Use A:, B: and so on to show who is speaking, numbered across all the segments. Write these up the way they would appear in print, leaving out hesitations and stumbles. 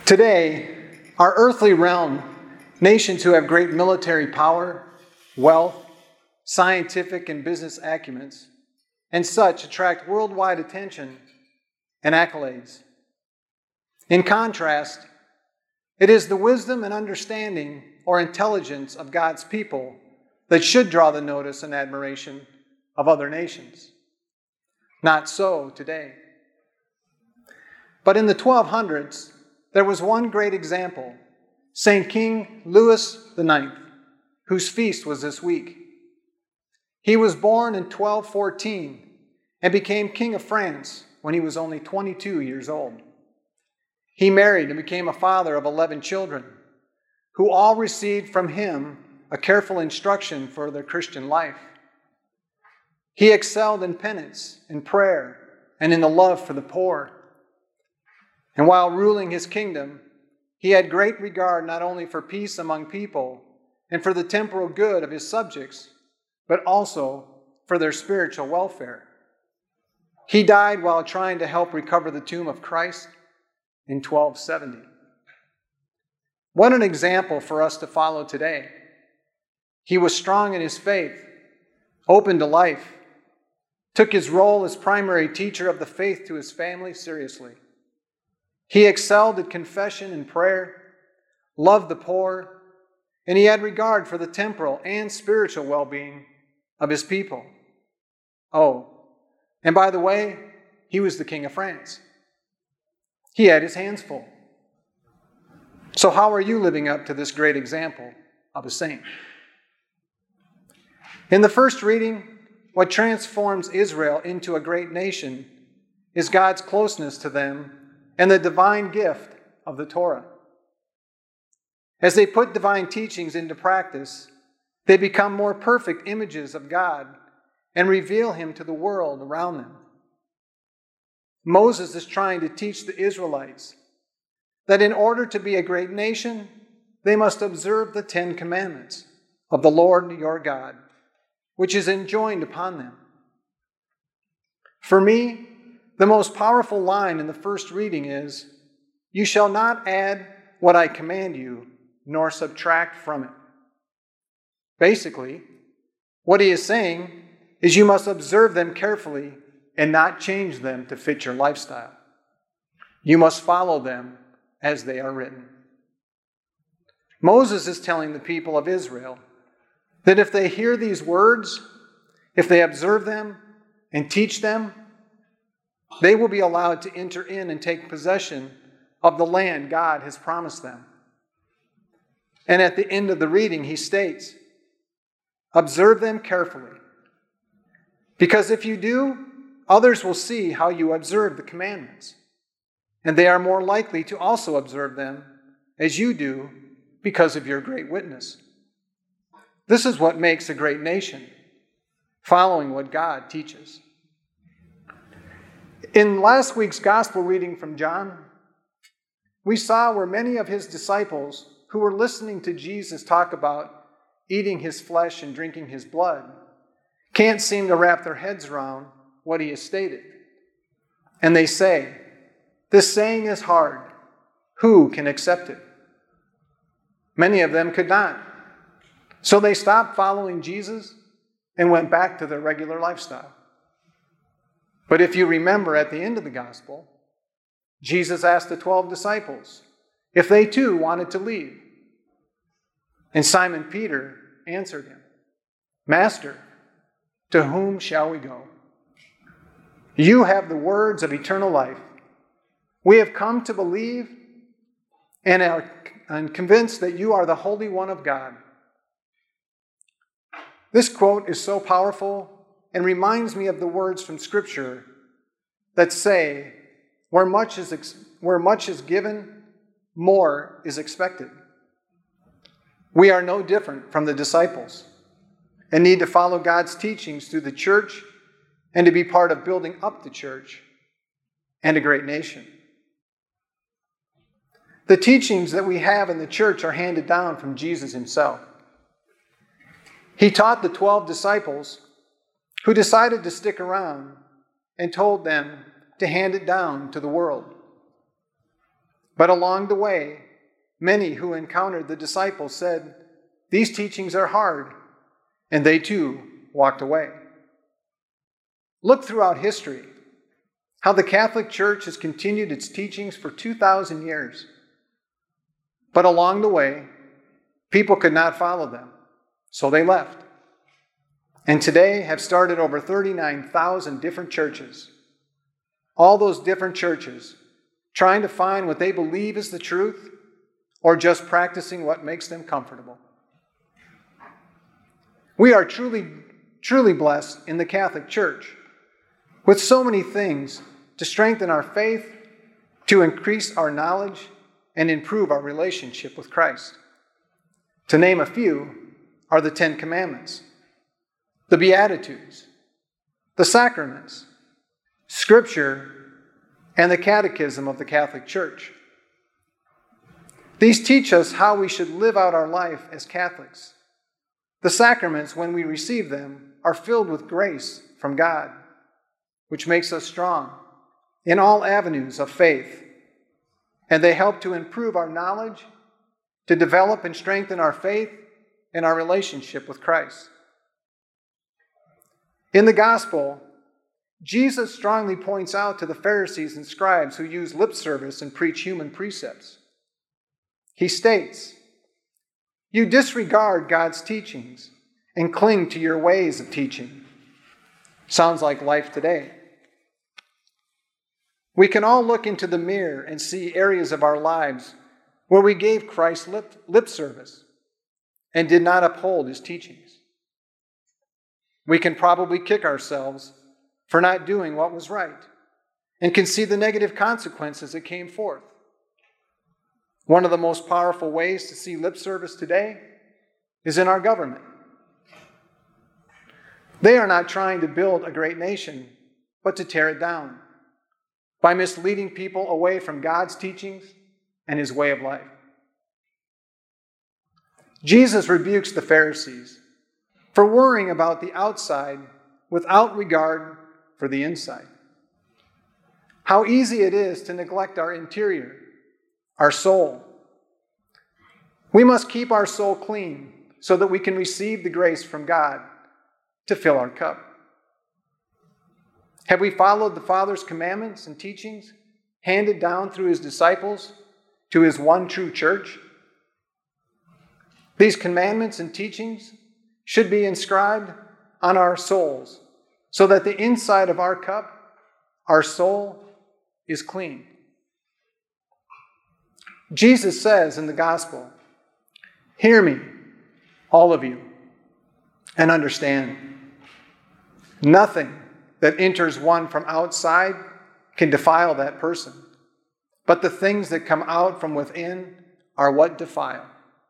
A: Today, our earthly realm, nations who have great military power, wealth, scientific and business acumens, and such attract worldwide attention and accolades. In contrast, it is the wisdom and understanding or intelligence of God's people that should draw the notice and admiration of other nations. Not so today. But in the 1200s, there was one great example, St. King Louis IX, whose feast was this week. He was born in 1214 and became King of France when he was only 22 years old. He married and became a father of 11 children, who all received from him a careful instruction for their Christian life. He excelled in penance, in prayer, and in the love for the poor. And while ruling his kingdom, he had great regard not only for peace among people and for the temporal good of his subjects, but also for their spiritual welfare. He died while trying to help recover the tomb of Christ in 1270. What an example for us to follow today. He was strong in his faith, open to life, took his role as primary teacher of the faith to his family seriously. He excelled at confession and prayer, loved the poor, and he had regard for the temporal and spiritual well-being of his people. Oh, and by the way, he was the King of France. He had his hands full. So how are you living up to this great example of a saint? In the first reading, what transforms Israel into a great nation is God's closeness to them and the divine gift of the Torah. As they put divine teachings into practice, they become more perfect images of God and reveal Him to the world around them. Moses is trying to teach the Israelites that in order to be a great nation, they must observe the 10 Commandments of the Lord your God, which is enjoined upon them. For me, the most powerful line in the first reading is, "You shall not add what I command you, nor subtract from it." Basically, what he is saying is you must observe them carefully and not change them to fit your lifestyle. You must follow them as they are written. Moses is telling the people of Israel that if they hear these words, if they observe them and teach them, they will be allowed to enter in and take possession of the land God has promised them. And at the end of the reading, he states, "Observe them carefully, because if you do, others will see how you observe the commandments, and they are more likely to also observe them as you do because of your great witness." This is what makes a great nation, following what God teaches. In last week's gospel reading from John, we saw where many of his disciples who were listening to Jesus talk about eating his flesh and drinking his blood can't seem to wrap their heads around what he has stated. And they say, "This saying is hard. Who can accept it?" Many of them could not. So they stopped following Jesus and went back to their regular lifestyle. But if you remember at the end of the gospel, Jesus asked the 12 disciples if they too wanted to leave. And Simon Peter answered him, "Master, to whom shall we go? You have the words of eternal life. We have come to believe and are convinced that you are the Holy One of God." This quote is so powerful and reminds me of the words from Scripture that say, where much is given, more is expected. We are no different from the disciples and need to follow God's teachings through the church and to be part of building up the church and a great nation. The teachings that we have in the church are handed down from Jesus himself. He taught the 12 disciples who decided to stick around and told them to hand it down to the world. But along the way, many who encountered the disciples said, "These teachings are hard," and they too walked away. Look throughout history how the Catholic Church has continued its teachings for 2,000 years. But along the way, people could not follow them, so they left. And today have started over 39,000 different churches. All those different churches trying to find what they believe is the truth or just practicing what makes them comfortable. We are truly blessed in the Catholic Church with so many things to strengthen our faith, to increase our knowledge, and improve our relationship with Christ. To name a few are the 10 Commandments, the Beatitudes, the Sacraments, Scripture, and the Catechism of the Catholic Church. These teach us how we should live out our life as Catholics. The sacraments, when we receive them, are filled with grace from God, which makes us strong in all avenues of faith. And they help to improve our knowledge, to develop and strengthen our faith and our relationship with Christ. In the Gospel, Jesus strongly points out to the Pharisees and scribes who use lip service and preach human precepts. He states, "You disregard God's teachings and cling to your ways of teaching." Sounds like life today. We can all look into the mirror and see areas of our lives where we gave Christ lip service and did not uphold his teachings. We can probably kick ourselves for not doing what was right and can see the negative consequences that came forth. One of the most powerful ways to see lip service today is in our government. They are not trying to build a great nation, but to tear it down by misleading people away from God's teachings and his way of life. Jesus rebukes the Pharisees for worrying about the outside without regard for the inside. How easy it is to neglect our interior, our soul. We must keep our soul clean so that we can receive the grace from God to fill our cup. Have we followed the Father's commandments and teachings handed down through his disciples to his one true church? These commandments and teachings should be inscribed on our souls so that the inside of our cup, our soul, is clean. Jesus says in the gospel, "Hear me, all of you, and understand. Nothing that enters one from outside can defile that person, but the things that come out from within are what defile."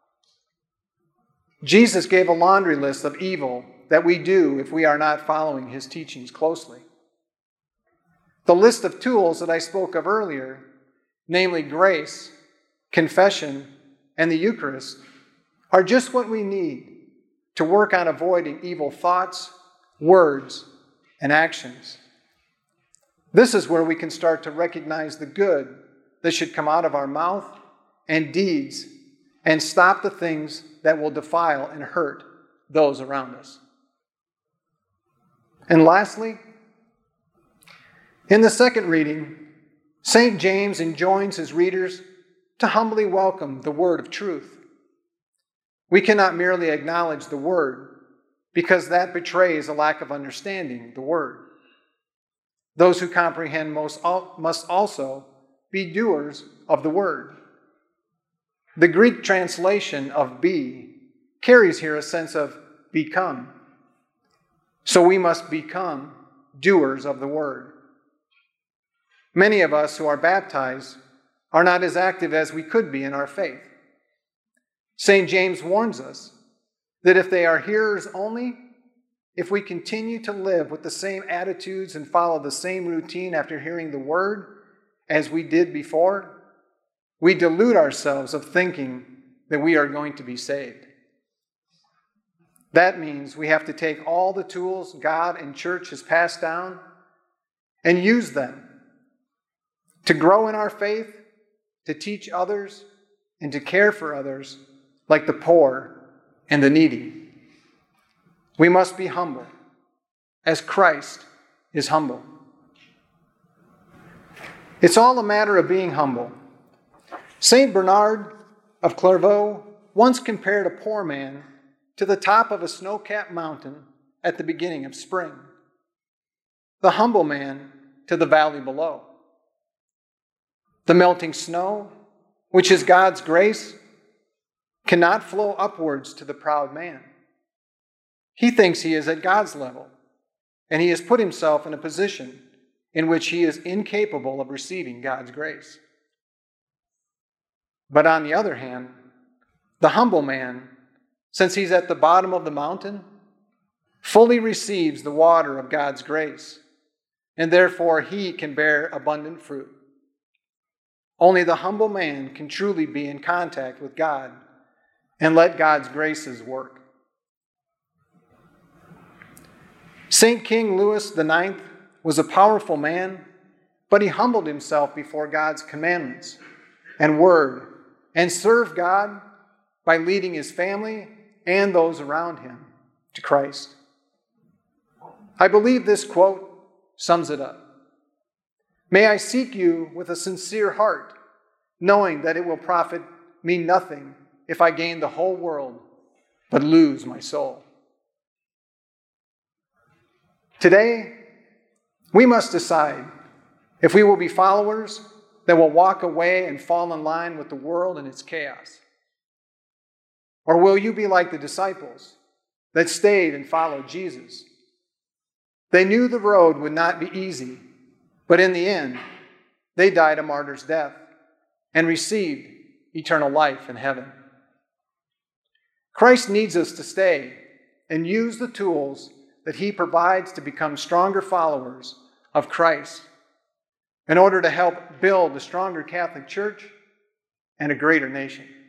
A: Jesus gave a laundry list of evil that we do if we are not following his teachings closely. The list of tools that I spoke of earlier, namely grace, confession, and the Eucharist, are just what we need to work on avoiding evil thoughts, words, and actions. This is where we can start to recognize the good that should come out of our mouth and deeds and stop the things that will defile and hurt those around us. And lastly, in the second reading, St. James enjoins his readers to humbly welcome the word of truth. We cannot merely acknowledge the word because that betrays a lack of understanding the word. Those who comprehend must also be doers of the word. The Greek translation of be carries here a sense of become. So we must become doers of the word. Many of us who are baptized are not as active as we could be in our faith. St. James warns us that if they are hearers only, if we continue to live with the same attitudes and follow the same routine after hearing the word as we did before, we delude ourselves of thinking that we are going to be saved. That means we have to take all the tools God and church has passed down and use them to grow in our faith to teach others and to care for others like the poor and the needy. We must be humble, as Christ is humble. It's all a matter of being humble. St. Bernard of Clairvaux once compared a poor man to the top of a snow-capped mountain at the beginning of spring, the humble man to the valley below. The melting snow, which is God's grace, cannot flow upwards to the proud man. He thinks he is at God's level, and he has put himself in a position in which he is incapable of receiving God's grace. But on the other hand, the humble man, since he's at the bottom of the mountain, fully receives the water of God's grace, and therefore he can bear abundant fruit. Only the humble man can truly be in contact with God and let God's graces work. St. King Louis IX was a powerful man, but he humbled himself before God's commandments and word and served God by leading his family and those around him to Christ. I believe this quote sums it up. May I seek you with a sincere heart, knowing that it will profit me nothing if I gain the whole world but lose my soul. Today, we must decide if we will be followers that will walk away and fall in line with the world and its chaos. Or will you be like the disciples that stayed and followed Jesus? They knew the road would not be easy, but in the end, they died a martyr's death and received eternal life in heaven. Christ needs us to stay and use the tools that he provides to become stronger followers of Christ in order to help build a stronger Catholic Church and a greater nation.